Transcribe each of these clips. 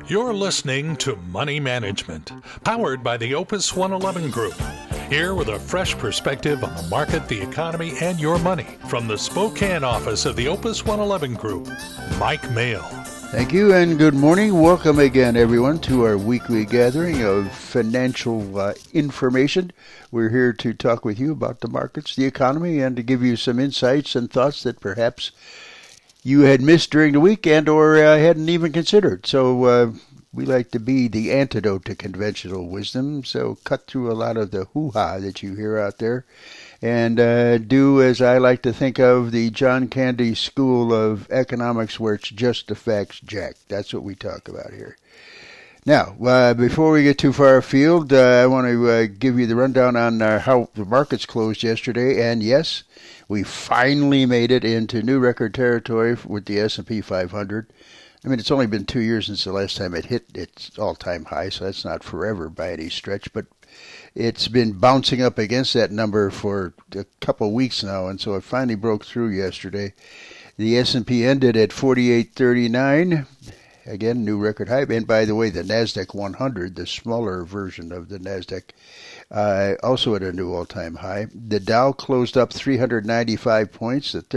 You're listening to Money Management, powered by the Opus 111 Group. Here with a fresh perspective on the market, the economy, and your money from the Spokane office of the Opus 111 Group, Mike Mayo. Thank you and good morning. Welcome again, everyone, to our weekly gathering of financial information. We're here to talk with you about the markets, the economy, and to give you some insights and thoughts that perhaps you had missed during the weekend or hadn't even considered. So we like to be the antidote to conventional wisdom, so cut through a lot of the hoo-ha that you hear out there and do, as I like to think of, the John Candy School of Economics, where it's just the facts, Jack. That's what we talk about here. Now, before we get too far afield, I want to give you the rundown on how the markets closed yesterday. And yes, we finally made it into new record territory with the S&P 500. I mean, it's only been 2 years since the last time it hit its all-time high, so that's not forever by any stretch. But it's been bouncing up against that number for a couple of weeks now, and so it finally broke through yesterday. The S&P ended at 4839. Again, new record high. And by the way, the NASDAQ 100, the smaller version of the NASDAQ, also at a new all-time high. The Dow closed up 395 points at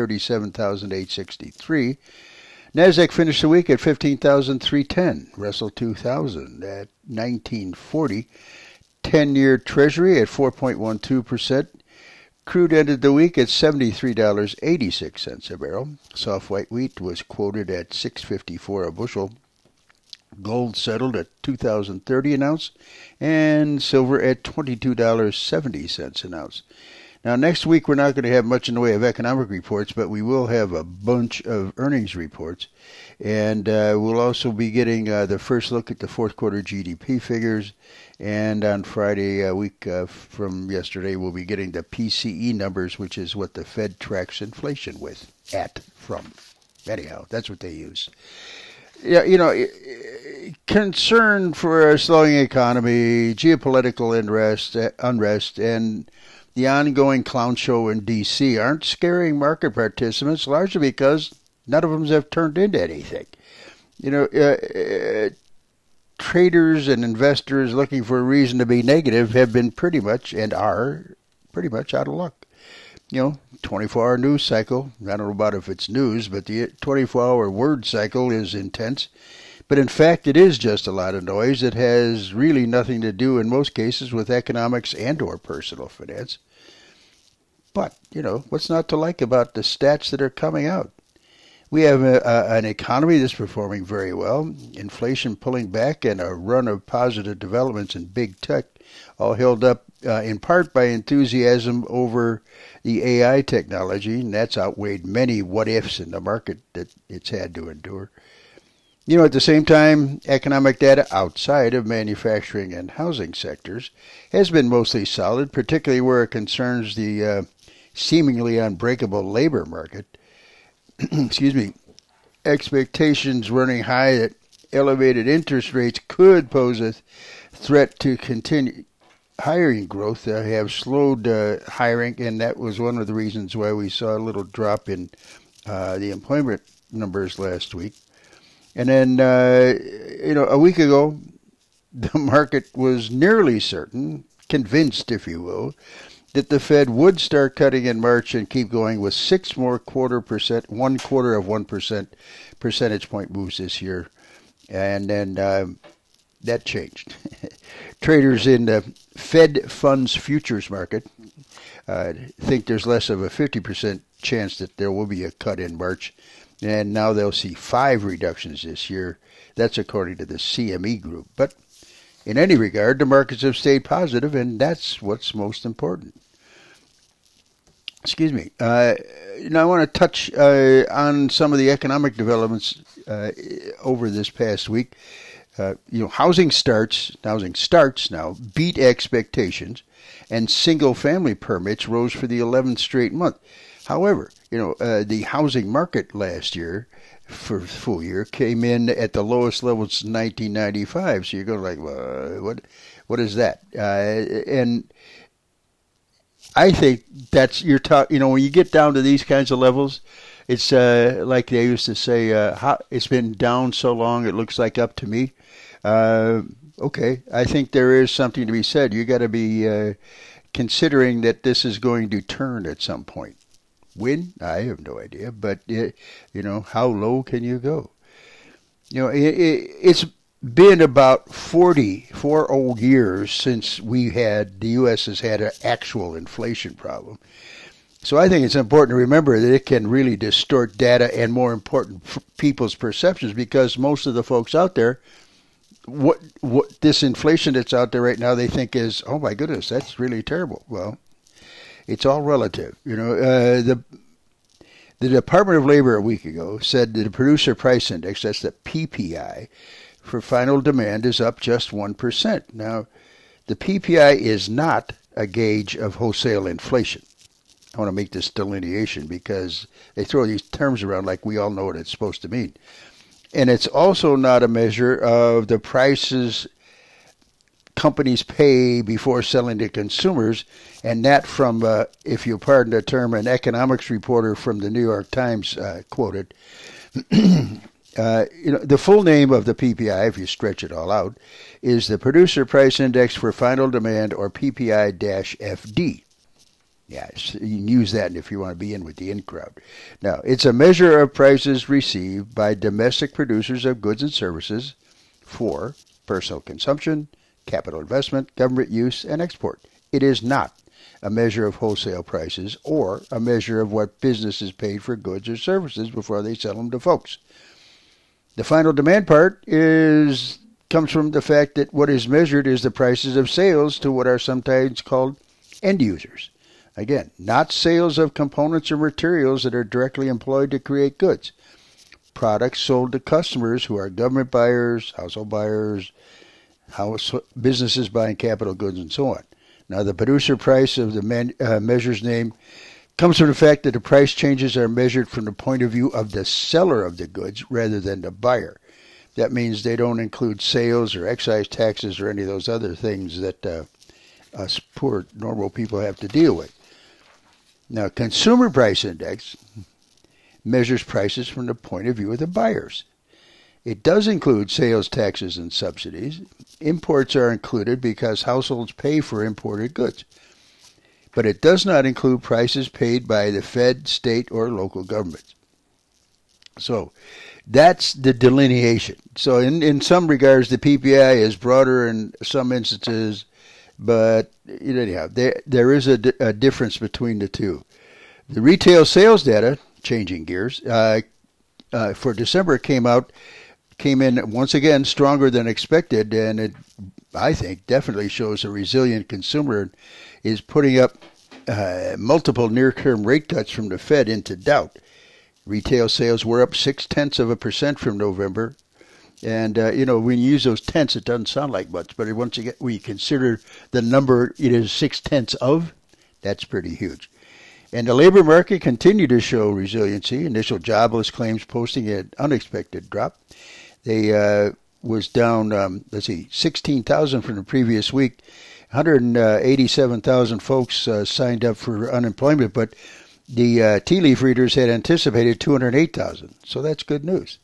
37,863. NASDAQ finished the week at 15,310. Russell 2000 at 1940. 10-year Treasury at 4.12%. Crude ended the week at $73.86 a barrel. Soft white wheat was quoted at $6.54 a bushel. Gold settled at $2,030 an ounce, and silver at $22.70 an ounce. Now, next week we're not going to have much in the way of economic reports, but we will have a bunch of earnings reports, and we'll also be getting the first look at the fourth quarter GDP figures. And on Friday, a week from yesterday, we'll be getting the PCE numbers, which is what the Fed tracks inflation from. Anyhow, that's what they use. Yeah, you know, concern for a slowing economy, geopolitical unrest, and the ongoing clown show in D.C. aren't scaring market participants, largely because none of them have turned into anything. You know, traders and investors looking for a reason to be negative have been pretty much and are pretty much out of luck. You know, 24-hour news cycle, I don't know about if it's news, but the 24-hour word cycle is intense. But in fact, it is just a lot of noise that has really nothing to do in most cases with economics and or personal finance. But, you know, what's not to like about the stats that are coming out? We have an economy that's performing very well, inflation pulling back, and a run of positive developments in big tech, all held up in part by enthusiasm over the AI technology, and that's outweighed many what-ifs in the market that it's had to endure. You know, at the same time, economic data outside of manufacturing and housing sectors has been mostly solid, particularly where it concerns the seemingly unbreakable labor market. Excuse me, expectations running high that elevated interest rates could pose a threat to continue hiring growth. Have slowed hiring, and that was one of the reasons why we saw a little drop in the employment numbers last week. And then, you know, a week ago, the market was nearly certain, convinced, if you will, that the Fed would start cutting in March and keep going with 6 more 0.25% percentage point moves this year. And then that changed. Traders in the Fed funds futures market think there's less of a 50% chance that there will be a cut in March. And now they'll see 5 reductions this year. That's according to the CME group. But in any regard, the markets have stayed positive, and that's what's most important. Excuse me. Now I want to touch on some of the economic developments over this past week. You know, housing starts now beat expectations, and single-family permits rose for the 11th straight month. However, you know, the housing market last year, for the full year, came in at the lowest level since 1995. So you're going like, well, what is that? And I think that's when you get down to these kinds of levels, It's like they used to say, it's been down so long it looks like up to me. Okay, I think there is something to be said. You got to be considering that this is going to turn at some point. When? I have no idea. But, how low can you go? It's been about 4 old years since the U.S. has had an actual inflation problem. So I think it's important to remember that it can really distort data and, more important, people's perceptions, because most of the folks out there, what this inflation that's out there right now, they think is, oh my goodness, that's really terrible. Well, it's all relative. The Department of Labor a week ago said that the Producer Price Index, that's the PPI, for final demand is up just 1%. Now, the PPI is not a gauge of wholesale inflation. I want to make this delineation because they throw these terms around like we all know what it's supposed to mean. And it's also not a measure of the prices companies pay before selling to consumers, and that from, if you pardon the term, an economics reporter from the New York Times quoted. The full name of the PPI, if you stretch it all out, is the Producer Price Index for Final Demand, or PPI-FD. Yes, you can use that if you want to be in with the in crowd. Now, it's a measure of prices received by domestic producers of goods and services for personal consumption, capital investment, government use, and export. It is not a measure of wholesale prices or a measure of what businesses paid for goods or services before they sell them to folks. The final demand part comes from the fact that what is measured is the prices of sales to what are sometimes called end users. Again, not sales of components or materials that are directly employed to create goods. Products sold to customers who are government buyers, household buyers, businesses buying capital goods, and so on. Now, the producer price of the measure's name comes from the fact that the price changes are measured from the point of view of the seller of the goods rather than the buyer. That means they don't include sales or excise taxes or any of those other things that us poor normal people have to deal with. Now, Consumer Price Index measures prices from the point of view of the buyers. It does include sales taxes and subsidies. Imports are included because households pay for imported goods. But it does not include prices paid by the Fed, state, or local governments. So that's the delineation. So in some regards, the PPI is broader in some instances, but anyhow, there is a difference between the two. The retail sales data, changing gears, for December came in once again stronger than expected, and it, I think, definitely shows a resilient consumer is putting up multiple near-term rate cuts from the Fed into doubt. Retail sales were up 0.6% from November. And, when you use those tenths, it doesn't sound like much. But once when you consider the number it is 0.6 of, that's pretty huge. And the labor market continued to show resiliency. Initial jobless claims posting an unexpected drop. They was down, 16,000 from the previous week. 187,000 folks signed up for unemployment, but the tea leaf readers had anticipated 208,000. So that's good news.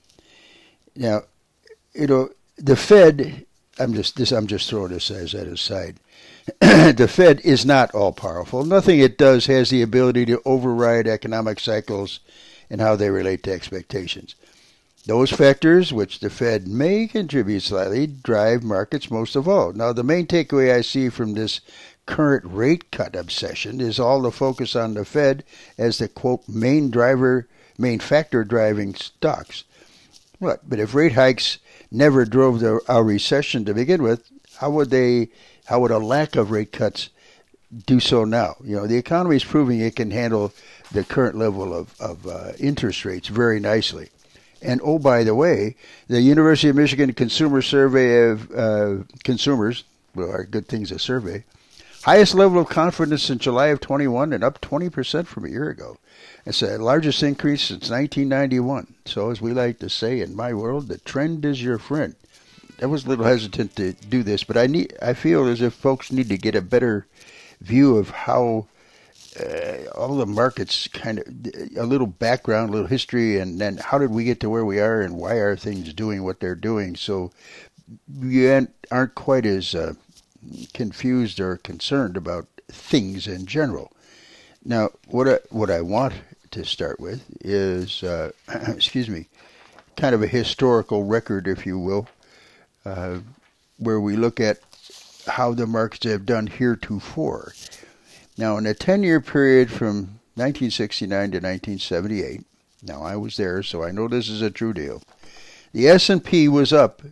Now, the Fed, I'm just throwing this as an aside. The Fed is not all powerful. Nothing it does has the ability to override economic cycles and how they relate to expectations. Those factors, which the Fed may contribute slightly, drive markets most of all. Now, the main takeaway I see from this current rate cut obsession is all the focus on the Fed as the, quote, main factor driving stocks. But if rate hikes never drove our recession to begin with, how would a lack of rate cuts do so now? The economy is proving it can handle the current level of interest rates very nicely. And oh, by the way, the University of Michigan Consumer Survey of consumers, well, are good things to survey, highest level of confidence in July of 21 and up 20% from a year ago. It's the largest increase since 1991. So as we like to say in my world, the trend is your friend. I was a little hesitant to do this, but I feel as if folks need to get a better view of how all the markets, kind of a little background, a little history, and then how did we get to where we are, and why are things doing what they're doing, so you aren't quite as confused or concerned about things in general. Now, what I want to start with is, kind of a historical record, if you will, where we look at how the markets have done heretofore. Now, in a 10-year period from 1969 to 1978, now I was there, so I know this is a true deal, the S&P was up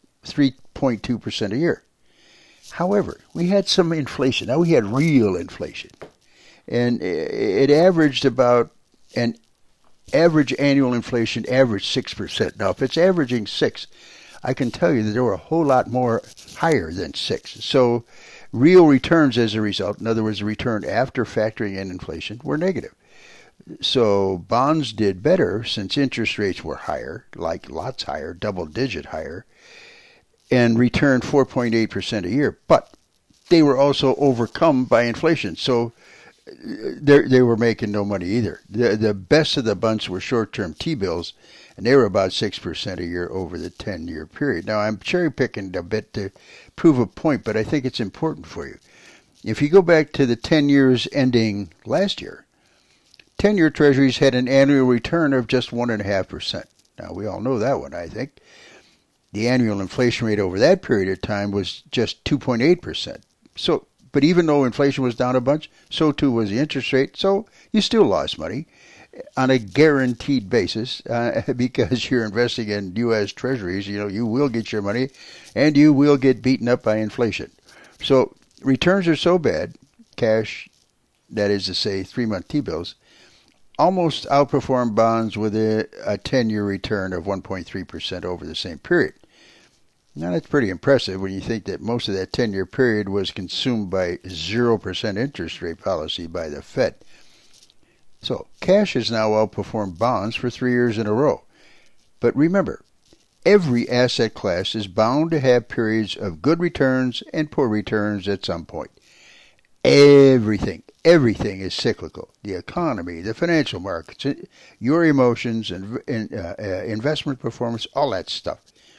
3.2% a year. However, we had some inflation. Now, we had real inflation. And it averaged about, an average annual inflation averaged 6%. Now, if it's averaging 6%, I can tell you that there were a whole lot more higher than 6%. So real returns as a result, in other words, the return after factoring in inflation, were negative. So bonds did better since interest rates were higher, like lots higher, double-digit higher, and returned 4.8% a year. But they were also overcome by inflation. So they were making no money either. The best of the bunch were short-term T-bills, and they were about 6% a year over the 10-year period. Now, I'm cherry-picking a bit to prove a point, but I think it's important for you. If you go back to the 10 years ending last year, 10-year treasuries had an annual return of just 1.5%. Now, we all know that one, I think. The annual inflation rate over that period of time was just 2.8%. So, but even though inflation was down a bunch, so too was the interest rate. So you still lost money on a guaranteed basis because you're investing in U.S. treasuries. You know, you will get your money and you will get beaten up by inflation. So returns are so bad, cash, that is to say 3-month T-bills, almost outperform bonds with a 10-year return of 1.3% over the same period. Now, that's pretty impressive when you think that most of that 10-year period was consumed by 0% interest rate policy by the Fed. So, cash has now outperformed bonds for 3 years in a row. But remember, every asset class is bound to have periods of good returns and poor returns at some point. Everything is cyclical. The economy, the financial markets, your emotions, and investment performance, all that stuff.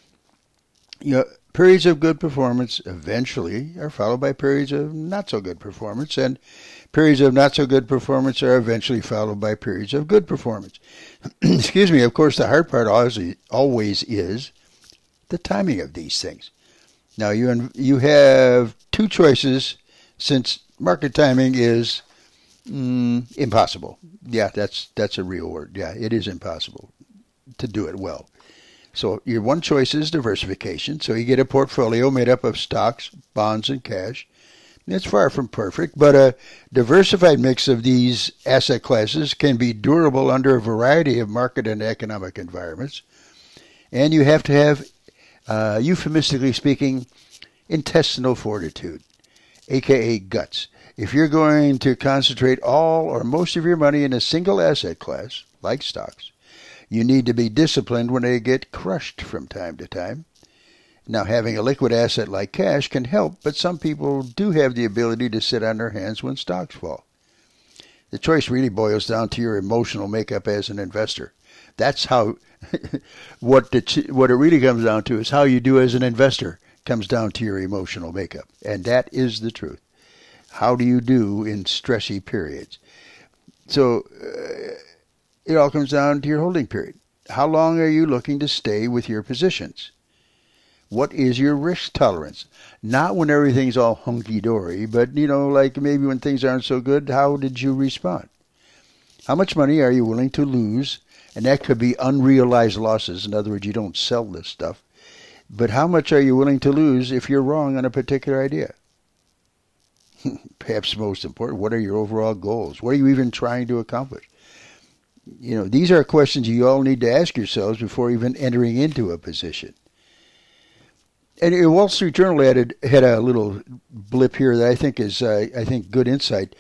You know, periods of good performance eventually are followed by periods of not so good performance, and periods of not so good performance are eventually followed by periods of good performance. Excuse me. Of course, the hard part always is the timing of these things. Now, you have two choices, since market timing is impossible. Yeah, that's a real word. Yeah, it is impossible to do it well. So your one choice is diversification. So you get a portfolio made up of stocks, bonds, and cash. It's far from perfect, but a diversified mix of these asset classes can be durable under a variety of market and economic environments. And you have to have, euphemistically speaking, intestinal fortitude, aka guts. If you're going to concentrate all or most of your money in a single asset class, like stocks, you need to be disciplined when they get crushed from time to time. Now, having a liquid asset like cash can help, but some people do have the ability to sit on their hands when stocks fall. The choice really boils down to your emotional makeup as an investor. That's how, what it really comes down to is how you do as an investor comes down to your emotional makeup. And that is the truth. How do you do in stressy periods? So, it all comes down to your holding period. How long are you looking to stay with your positions? What is your risk tolerance? Not when everything's all hunky-dory, but, like maybe when things aren't so good, how did you respond? How much money are you willing to lose? And that could be unrealized losses. In other words, you don't sell this stuff. But how much are you willing to lose if you're wrong on a particular idea? Perhaps most important, what are your overall goals? What are you even trying to accomplish? These are questions you all need to ask yourselves before even entering into a position. And the Wall Street Journal had a little blip here that I think is good insight.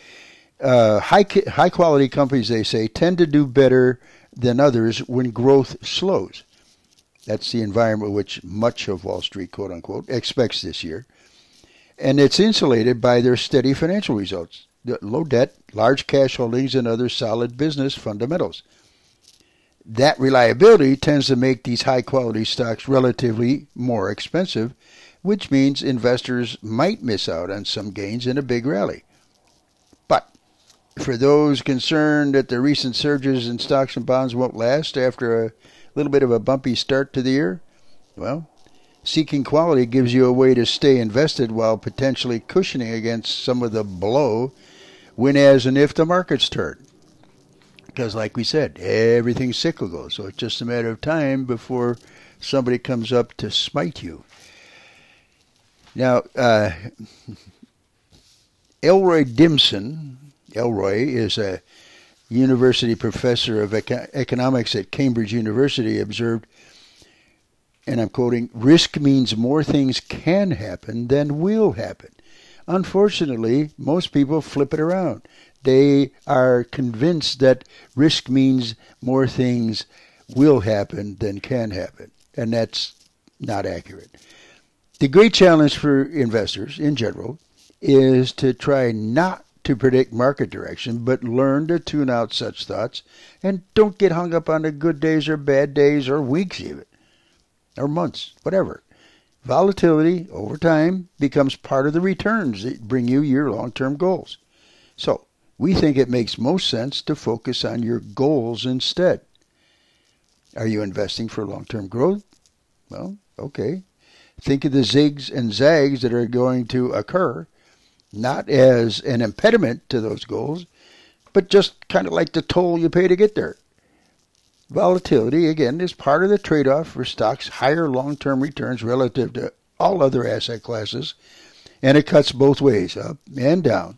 High quality companies, they say, tend to do better than others when growth slows. That's the environment which much of Wall Street, quote unquote, expects this year. And it's insulated by their steady financial results. low debt, large cash holdings, and other solid business fundamentals. That reliability tends to make these high-quality stocks relatively more expensive, which means investors might miss out on some gains in a big rally. But for those concerned that the recent surges in stocks and bonds won't last after a little bit of a bumpy start to the year, well, seeking quality gives you a way to stay invested while potentially cushioning against some of the blow when, as, and if the markets turn. Because like we said, everything's cyclical, so it's just a matter of time before somebody comes up to smite you. Now, Elroy Dimson, Elroy is a university professor of economics at Cambridge University, observed, and I'm quoting, "Risk means more things can happen than will happen. Unfortunately, most people flip it around. They are convinced that risk means more things will happen than can happen, and that's not accurate. The great challenge for investors in general is to try not to predict market direction, but learn to tune out such thoughts and don't get hung up on the good days or bad days or weeks even, or months, whatever. Volatility over time becomes part of the returns that bring you your long-term goals. So, we think it makes most sense to focus on your goals instead. Are you investing for long-term growth? Well, okay. Think of the zigs and zags that are going to occur, not as an impediment to those goals, but just kind of like the toll you pay to get there. Volatility, again, is part of the trade-off for stocks' higher long-term returns relative to all other asset classes, and it cuts both ways, up and down.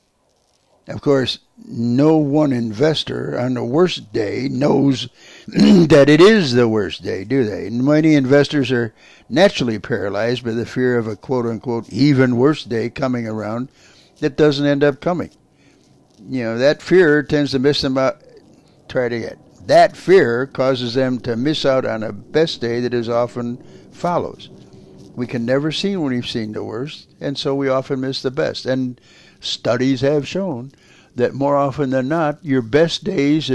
Of course, no one investor on the worst day knows that it is the worst day, do they? Many investors are naturally paralyzed by the fear of a quote-unquote even worse day coming around that doesn't end up coming. You know, that fear tends to miss them out. Try it again. That fear causes them to miss out on a best day that is often follows. We can never see when we've seen the worst, and so we often miss the best. And studies have shown that more often than not, your best days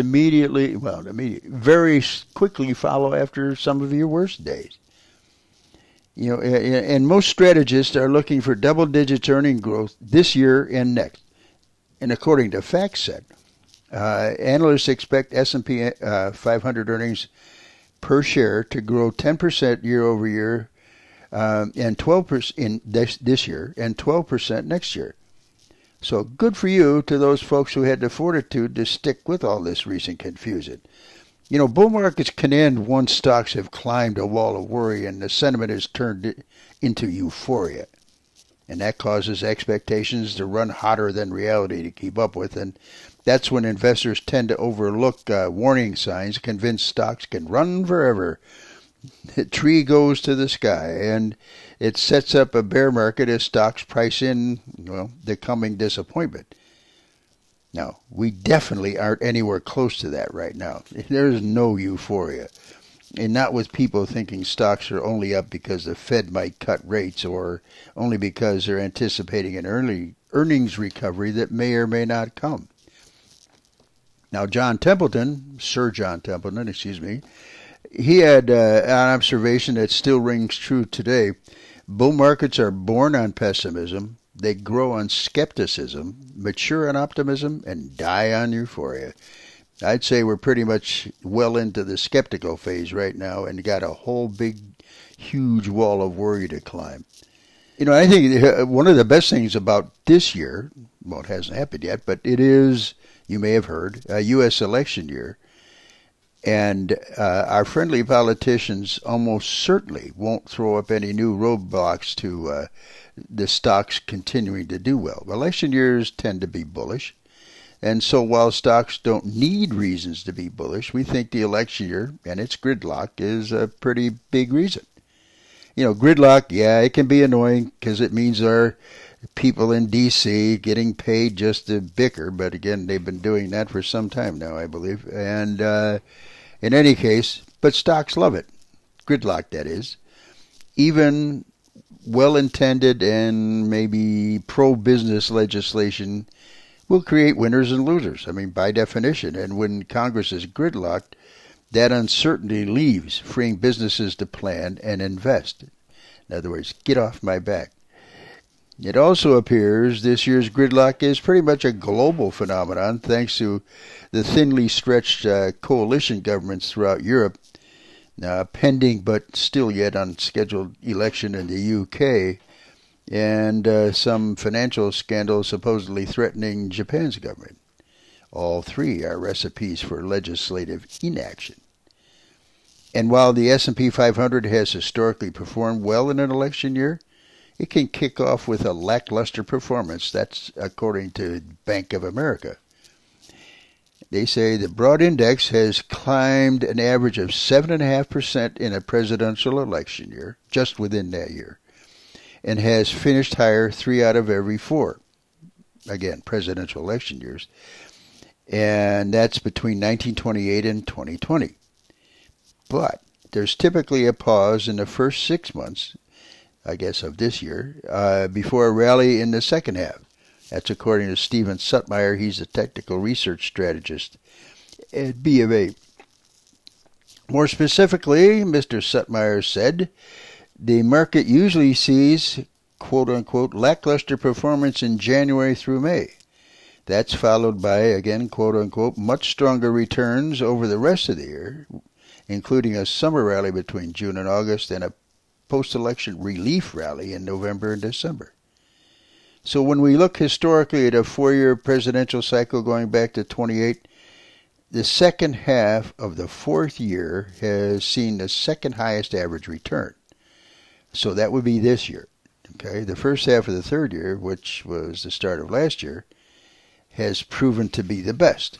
very quickly follow after some of your worst days. You know, and most strategists are looking for double-digit earning growth this year and next. And according to FactSet, analysts expect S&P 500 earnings per share to grow 10% year over year, and 12% in this year, and 12% next year. So good for you to those folks who had the fortitude to stick with all this recent confusion. You know, bull markets can end once stocks have climbed a wall of worry and the sentiment is turned into euphoria. And that causes expectations to run hotter than reality to keep up with. And that's when investors tend to overlook warning signs, convinced stocks can run forever. The tree goes to the sky, and it sets up a bear market as stocks price in, the coming disappointment. Now, we definitely aren't anywhere close to that right now. There's no euphoria. And not with people thinking stocks are only up because the Fed might cut rates or only because they're anticipating an earnings recovery that may or may not come. Now, Sir John Templeton, he had an observation that still rings true today. Bull markets are born on pessimism, they grow on skepticism, mature on optimism, and die on euphoria. I'd say we're pretty much well into the skeptical phase right now and got a whole big, huge wall of worry to climb. You know, I think one of the best things about this year, well, it hasn't happened yet, but it is, you may have heard, a U.S. election year. And our friendly politicians almost certainly won't throw up any new roadblocks to the stocks continuing to do well. Election years tend to be bullish. And so while stocks don't need reasons to be bullish, we think the election year and its gridlock is a pretty big reason. You know, gridlock, yeah, it can be annoying because it means our people in D.C. getting paid just to bicker. But again, they've been doing that for some time now, I believe. And in any case, but stocks love it. Gridlock, that is. Even well-intended and maybe pro-business legislation will create winners and losers. I mean, by definition. And when Congress is gridlocked, that uncertainty leaves, freeing businesses to plan and invest. In other words, get off my back. It also appears this year's gridlock is pretty much a global phenomenon thanks to the thinly stretched coalition governments throughout Europe, pending but still yet unscheduled election in the UK, and some financial scandals supposedly threatening Japan's government. All three are recipes for legislative inaction. And while the S&P 500 has historically performed well in an election year, it can kick off with a lackluster performance. That's according to Bank of America. They say the broad index has climbed an average of 7.5% in a presidential election year, just within that year, and has finished higher 3 out of every 4, again, presidential election years, and that's between 1928 and 2020. But there's typically a pause in the first 6 months, I guess, of this year, before a rally in the second half. That's according to Stephen Suttmeyer. He's a technical research strategist at B of A. More specifically, Mr. Suttmeyer said, the market usually sees, quote-unquote, lackluster performance in January through May. That's followed by, again, quote-unquote, much stronger returns over the rest of the year, including a summer rally between June and August and a post-election relief rally in November and December. So when we look historically at a 4-year presidential cycle going back to 28, the second half of the 4th year has seen the second highest average return. So that would be this year. Okay, the first half of the 3rd year, which was the start of last year, has proven to be the best.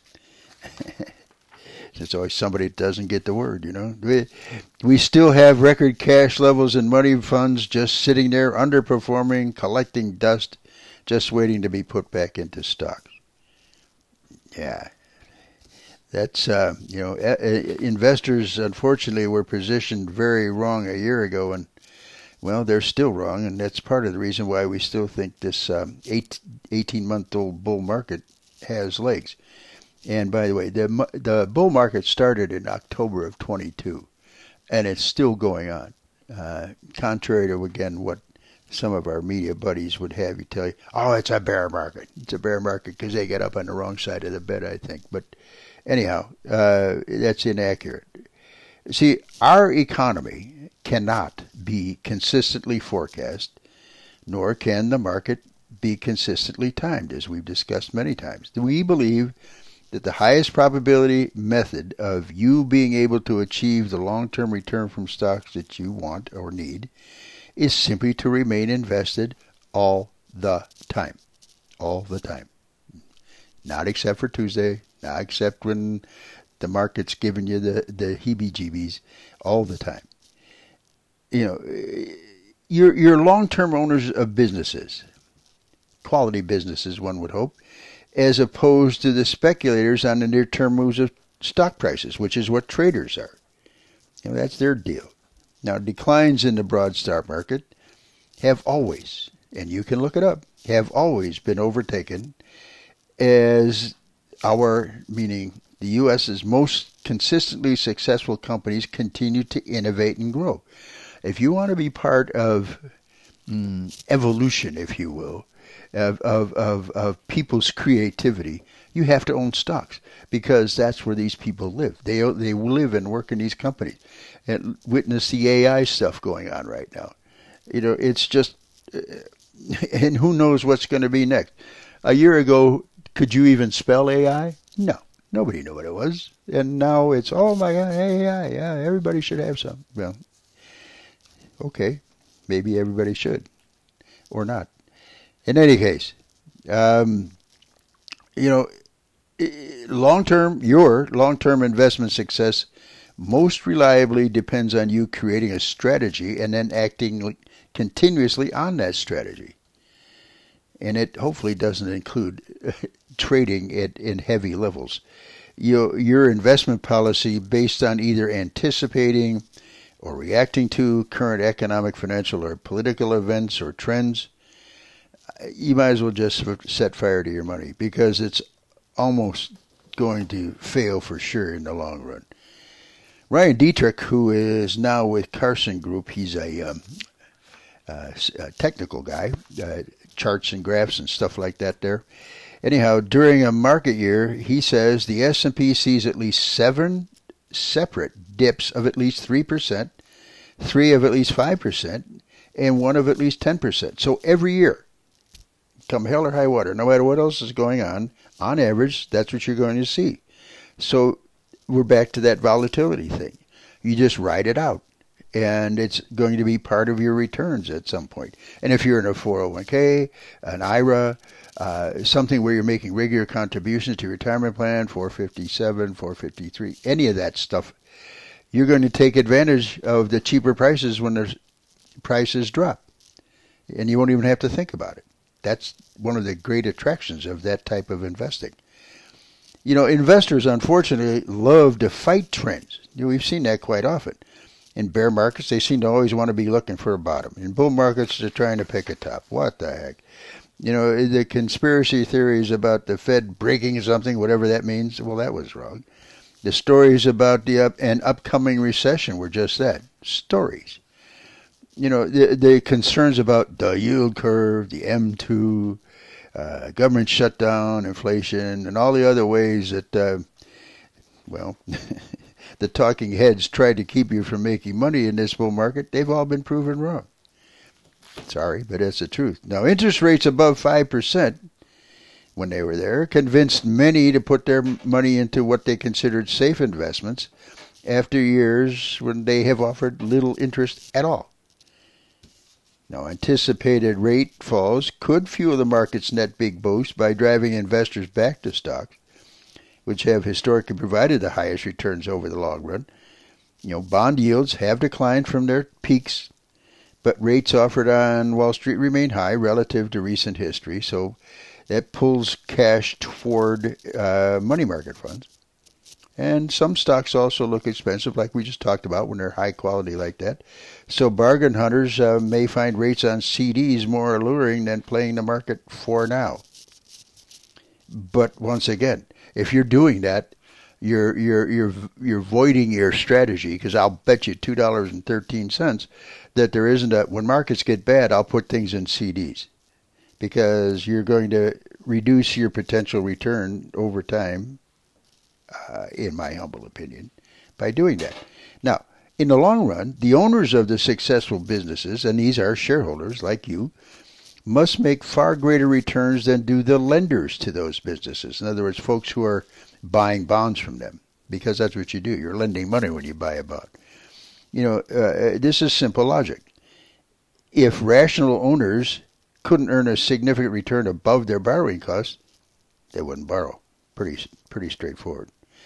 There's always somebody that doesn't get the word, you know. We still have record cash levels and money funds just sitting there, underperforming, collecting dust, just waiting to be put back into stocks. Yeah. That's, investors, unfortunately, were positioned very wrong a year ago, and, well, they're still wrong, and that's part of the reason why we still think this 18-month-old bull market has legs. And by the way, the bull market started in October of 22, and it's still going on. Contrary to, again, what some of our media buddies would have you tell you, oh, it's a bear market. It's a bear market because they get up on the wrong side of the bed, I think. But anyhow, that's inaccurate. See, our economy cannot be consistently forecast, nor can the market be consistently timed, as we've discussed many times. We believe that the highest probability method of you being able to achieve the long-term return from stocks that you want or need is simply to remain invested all the time. All the time. Not except for Tuesday, not except when the market's giving you the heebie-jeebies, all the time. You know, you're long-term owners of businesses, quality businesses, one would hope, as opposed to the speculators on the near-term moves of stock prices, which is what traders are. You know, that's their deal. Now, declines in the broad stock market have always, and you can look it up, have always been overtaken as meaning the U.S.'s most consistently successful companies continue to innovate and grow. If you want to be part of evolution, if you will, of people's creativity, you have to own stocks because that's where these people live. They live and work in these companies and witness the AI stuff going on right now. You know, it's just, and who knows what's going to be next. A year ago, could you even spell AI? No, nobody knew what it was. And now it's, oh my God, AI, yeah, everybody should have some. Well, okay, maybe everybody should, or not. In any case, your long-term investment success most reliably depends on you creating a strategy and then acting continuously on that strategy. And it hopefully doesn't include trading in heavy levels. Your investment policy based on either anticipating or reacting to current economic, financial, or political events or trends, you might as well just set fire to your money because it's almost going to fail for sure in the long run. Ryan Dietrich, who is now with Carson Group, he's a technical guy, charts and graphs and stuff like that there. Anyhow, during a market year, he says the S&P sees at least 7 separate dips of at least 3%, 3 of at least 5%, and 1 of at least 10%. So every year, come hell or high water, no matter what else is going on average, that's what you're going to see. So we're back to that volatility thing. You just ride it out, and it's going to be part of your returns at some point. And if you're in a 401k, an IRA, something where you're making regular contributions to your retirement plan, 457, 453, any of that stuff, you're going to take advantage of the cheaper prices when the prices drop. And you won't even have to think about it. That's one of the great attractions of that type of investing. You know, investors, unfortunately, love to fight trends. We've seen that quite often. In bear markets, they seem to always want to be looking for a bottom. In bull markets, they're trying to pick a top. What the heck? You know, the conspiracy theories about the Fed breaking something, whatever that means, well, that was wrong. The stories about an upcoming recession were just that, stories. You know, the concerns about the yield curve, the M2, government shutdown, inflation, and all the other ways that, the talking heads tried to keep you from making money in this bull market, they've all been proven wrong. Sorry, but that's the truth. Now, interest rates above 5% when they were there convinced many to put their money into what they considered safe investments after years when they have offered little interest at all. Now, anticipated rate falls could fuel the market's net big boost by driving investors back to stocks, which have historically provided the highest returns over the long run. You know, bond yields have declined from their peaks, but rates offered on Wall Street remain high relative to recent history, so that pulls cash toward money market funds. And some stocks also look expensive, like we just talked about, when they're high quality like that. So bargain hunters may find rates on CDs more alluring than playing the market for now. But once again, if you're doing that, you're voiding your strategy, because I'll bet you $2.13 that there isn't a, when markets get bad, I'll put things in CDs, because you're going to reduce your potential return over time, in my humble opinion, by doing that. Now, in the long run, the owners of the successful businesses, and these are shareholders like you, must make far greater returns than do the lenders to those businesses. In other words, folks who are buying bonds from them, because that's what you do. You're lending money when you buy a bond. You know, this is simple logic. If rational owners couldn't earn a significant return above their borrowing costs, they wouldn't borrow. Pretty straightforward.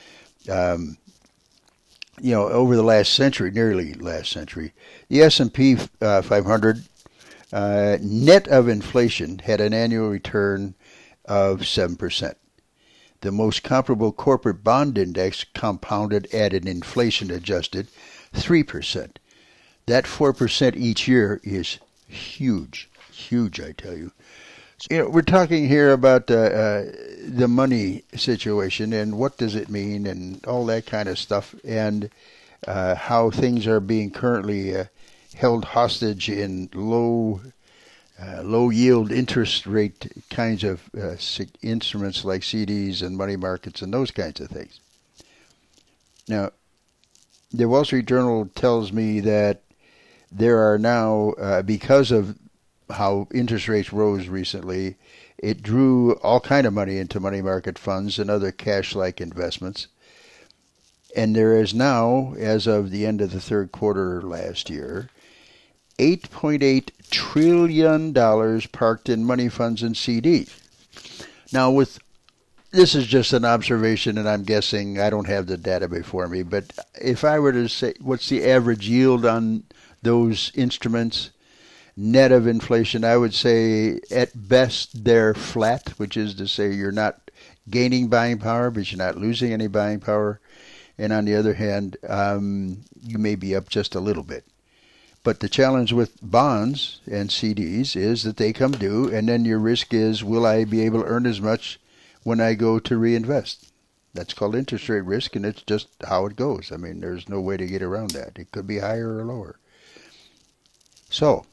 You know, over the last century, nearly last century, the S&P 500 net of inflation had an annual return of 7%. The most comparable corporate bond index compounded at an inflation-adjusted 3%. That 4% each year is huge, huge, I tell you. You know, we're talking here about the money situation and what does it mean and all that kind of stuff, and how things are being currently held hostage in low yield interest rate kinds of instruments like CDs and money markets and those kinds of things. Now, the Wall Street Journal tells me that there are now, because of how interest rates rose recently, it drew all kind of money into money market funds and other cash-like investments. And there is now, as of the end of the third quarter last year, $8.8 trillion parked in money funds and CDs. Now, this is just an observation, and I'm guessing, I don't have the data before me, but if I were to say, what's the average yield on those instruments, net of inflation, I would say at best they're flat, which is to say you're not gaining buying power, but you're not losing any buying power. And on the other hand, you may be up just a little bit. But the challenge with bonds and CDs is that they come due, and then your risk is, will I be able to earn as much when I go to reinvest? That's called interest rate risk, and it's just how it goes. I mean, there's no way to get around that. It could be higher or lower. So,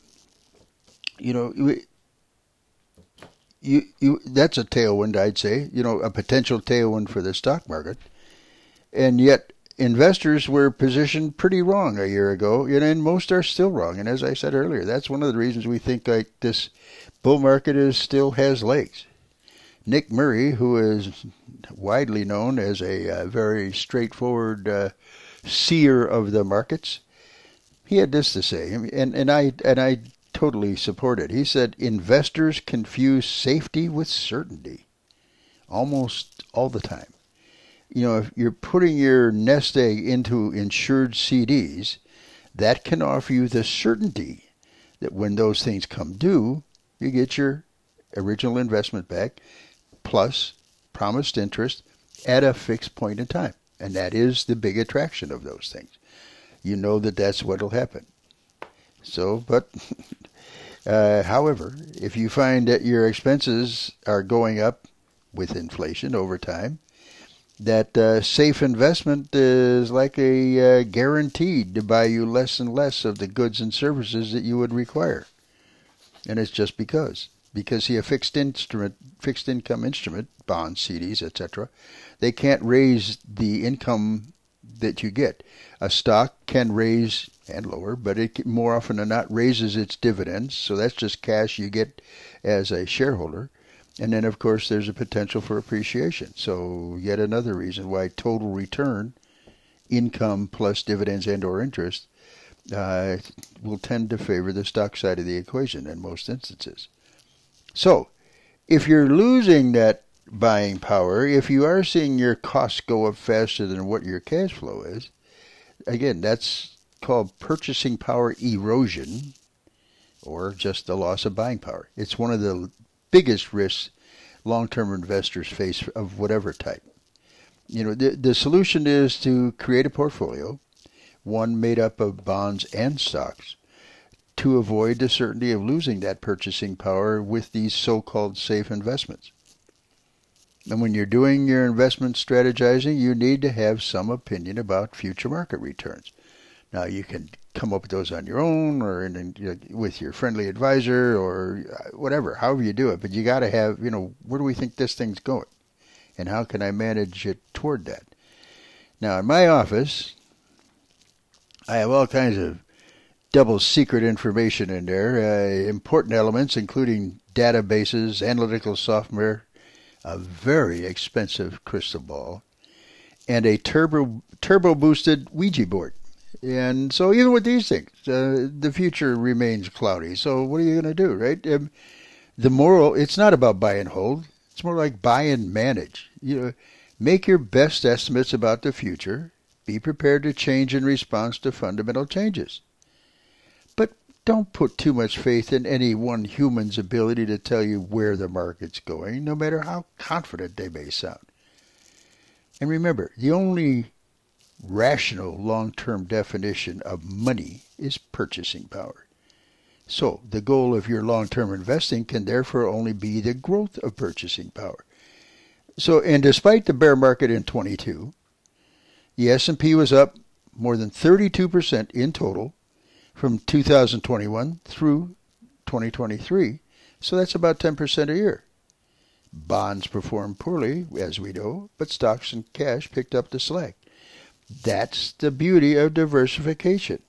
that's a tailwind, I'd say, a potential tailwind for the stock market. And yet, investors were positioned pretty wrong a year ago, and most are still wrong. And as I said earlier, that's one of the reasons we think like this bull market still has legs. Nick Murray, who is widely known as a very straightforward seer of the markets, he had this to say, and I totally support it. He said, investors confuse safety with certainty almost all the time. If you're putting your nest egg into insured CDs, that can offer you the certainty that when those things come due, you get your original investment back plus promised interest at a fixed point in time. And that is the big attraction of those things. You know that that's what will happen. So, but however, if you find that your expenses are going up with inflation over time, that safe investment is like a guaranteed to buy you less and less of the goods and services that you would require. And it's just because see, a fixed income instrument, bonds, CDs, etc., they can't raise the income that you get. A stock can raise and lower, but it more often than not raises its dividends, so that's just cash you get as a shareholder. And then, of course, there's a potential for appreciation. So yet another reason why total return, income plus dividends and or interest, will tend to favor the stock side of the equation in most instances. So if you're losing that buying power, if you are seeing your costs go up faster than what your cash flow is, again, that's called purchasing power erosion, or just the loss of buying power. It's one of the biggest risks long-term investors face of whatever type. The solution is to create a portfolio, one made up of bonds and stocks, to avoid the certainty of losing that purchasing power with these so-called safe investments. And when you're doing your investment strategizing, you need to have some opinion about future market returns. Now, you can come up with those on your own or with your friendly advisor or whatever, however you do it. But you got to have, where do we think this thing's going? And how can I manage it toward that? Now, in my office, I have all kinds of double secret information in there, important elements including databases, analytical software, a very expensive crystal ball, and a turbo boosted Ouija board. And so even with these things, the future remains cloudy. So what are you going to do, right? The moral, it's not about buy and hold. It's more like buy and manage. Make your best estimates about the future. Be prepared to change in response to fundamental changes. But don't put too much faith in any one human's ability to tell you where the market's going, no matter how confident they may sound. And remember, the only rational long-term definition of money is purchasing power. So the goal of your long-term investing can therefore only be the growth of purchasing power. And despite the bear market in 22, the S&P was up more than 32% in total from 2021 through 2023. So that's about 10% a year. Bonds performed poorly, as we know, but stocks and cash picked up the slack. That's the beauty of diversification.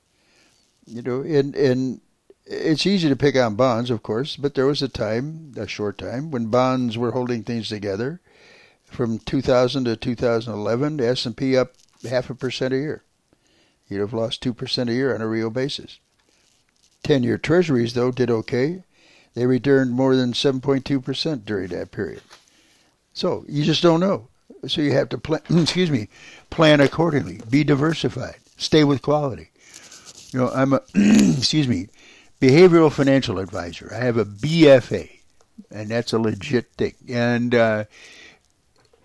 And it's easy to pick on bonds, of course, but there was a short time, when bonds were holding things together. From 2000 to 2011, the S&P up 0.5% a year. You'd have lost 2% a year on a real basis. 10-year treasuries, though, did okay. They returned more than 7.2% during that period. So you just don't know. So you have to plan accordingly. Be diversified. Stay with quality. I'm a behavioral financial advisor. I have a BFA, and that's a legit thing. And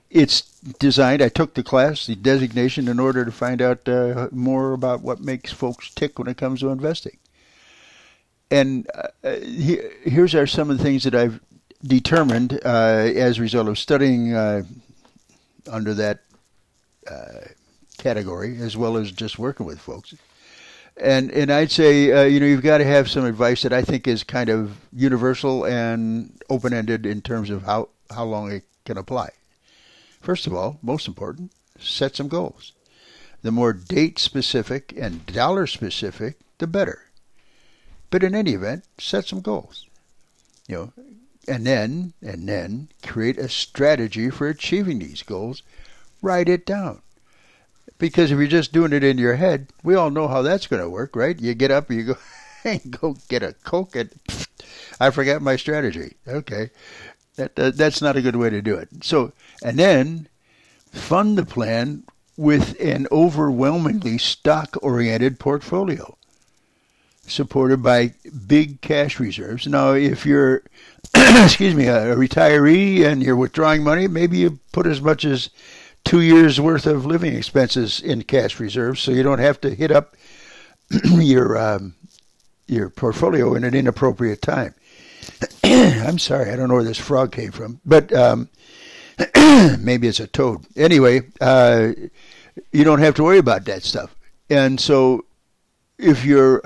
it's designed, I took the class, the designation, in order to find out more about what makes folks tick when it comes to investing. And here's some of the things that I've determined as a result of studying under that category, as well as just working with folks. And I'd say, you've got to have some advice that I think is kind of universal and open-ended in terms of how long it can apply. First of all, most important, set some goals. The more date-specific and dollar-specific, the better. But in any event, set some goals. And then create a strategy for achieving these goals. Write it down. Because if you're just doing it in your head, we all know how that's going to work, right? You get up, you go, hey, go get a Coke, and I forgot my strategy. Okay, that's not a good way to do it. So, and then fund the plan with an overwhelmingly stock-oriented portfolio, supported by big cash reserves. Now, if you're, a retiree and you're withdrawing money, maybe you put as much as 2 years' worth of living expenses in cash reserves, so you don't have to hit up your portfolio in an inappropriate time. I'm sorry, I don't know where this frog came from, but maybe it's a toad. Anyway, you don't have to worry about that stuff. And so, if you're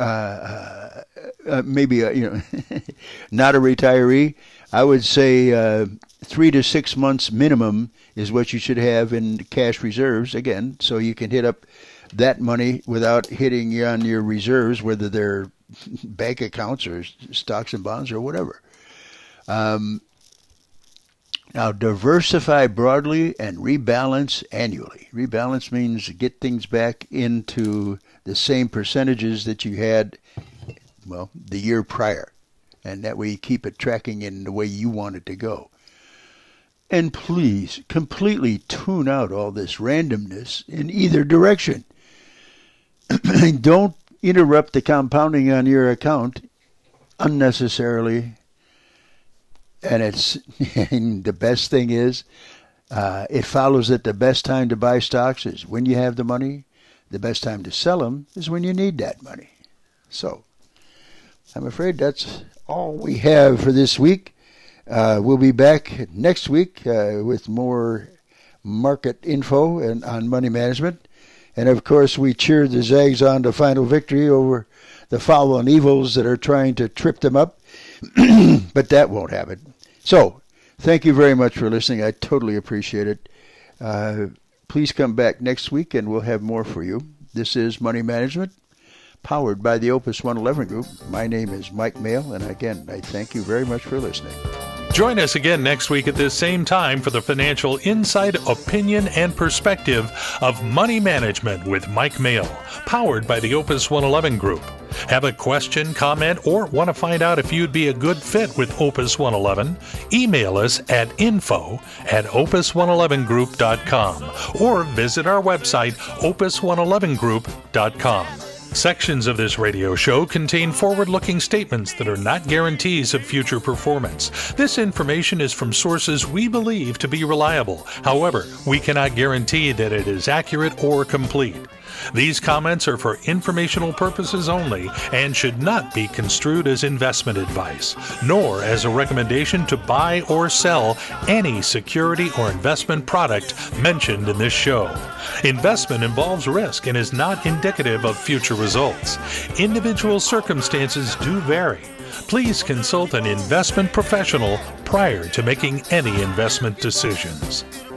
maybe not a retiree, I would say 3 to 6 months minimum is what you should have in cash reserves, again, so you can hit up that money without hitting on your reserves, whether they're bank accounts or stocks and bonds or whatever. Now, diversify broadly and rebalance annually. Rebalance means get things back into the same percentages that you had, the year prior. And that way you keep it tracking in the way you want it to go. And please, completely tune out all this randomness in either direction. Don't interrupt the compounding on your account unnecessarily. And the best thing is, it follows that the best time to buy stocks is when you have the money. The best time to sell them is when you need that money. So, I'm afraid that's all we have for this week. We'll be back next week with more market info and on money management. And, of course, we cheer the Zags on to final victory over the foul and evils that are trying to trip them up. But that won't happen. So, thank you very much for listening. I totally appreciate it. Please come back next week and we'll have more for you. This is Money Management, powered by the Opus 111 Group. My name is Mike Mail, and again, I thank you very much for listening. Join us again next week at this same time for the financial insight, opinion, and perspective of Money Management with Mike Mail, powered by the Opus 111 Group. Have a question, comment, or want to find out if you'd be a good fit with Opus 111? Email us at info@opus111group.com or visit our website, opus111group.com. Sections of this radio show contain forward-looking statements that are not guarantees of future performance. This information is from sources we believe to be reliable. However, we cannot guarantee that it is accurate or complete. These comments are for informational purposes only and should not be construed as investment advice, nor as a recommendation to buy or sell any security or investment product mentioned in this show. Investment involves risk and is not indicative of future results. Individual circumstances do vary. Please consult an investment professional prior to making any investment decisions.